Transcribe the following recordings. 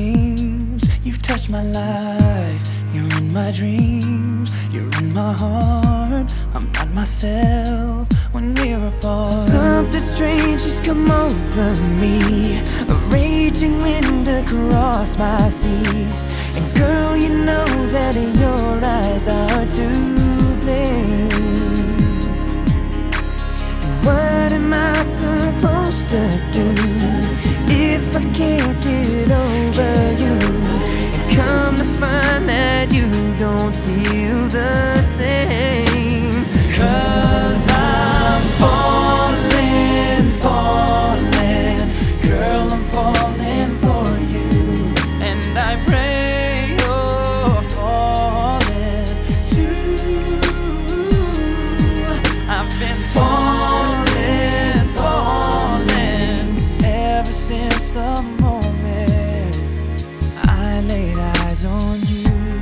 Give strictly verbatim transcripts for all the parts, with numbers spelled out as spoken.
seems you've touched my life. You're in my dreams, you're in my heart. I'm not myself when we're apart. Something strange has come over me, a raging wind across my seas. And girl, you know that your eyes are to blame. And what am I supposed to do if I can't get over you? And come to find that you don't feel the same. Cause I'm falling, falling. Girl, I'm falling for you. And I pray you're falling too. I've been falling, falling ever since the moment I laid eyes on you.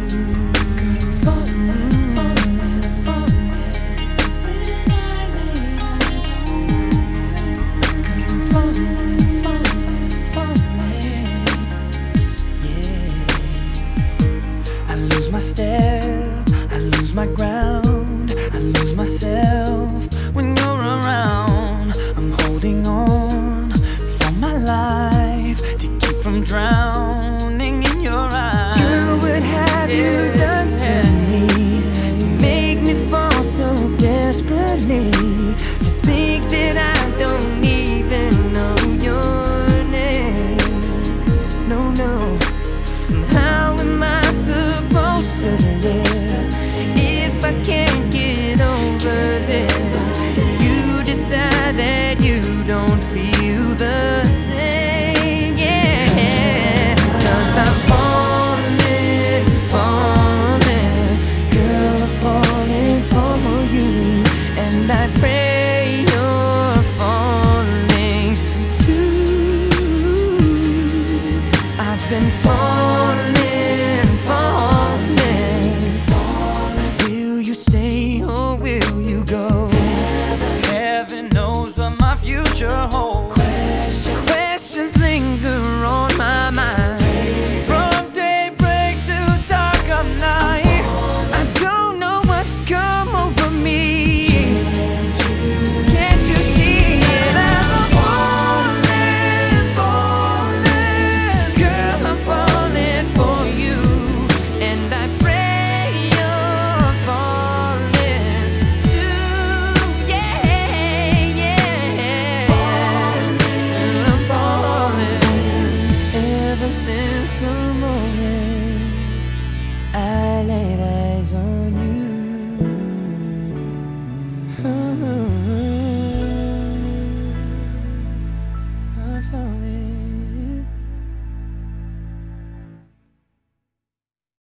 Step, I lose my ground, I lose myself when you're around. I'm holding on for my life to keep from drowning in your eyes. Girl, what have you done to me to make me fall so desperately? To think that I don't even know your name. No, no. How am I supposed to live if I can't get over this? You decide that you don't feel the same, yeah. Cause I'm falling, falling. Girl, I'm falling for you. And I pray you're falling too. I've been falling,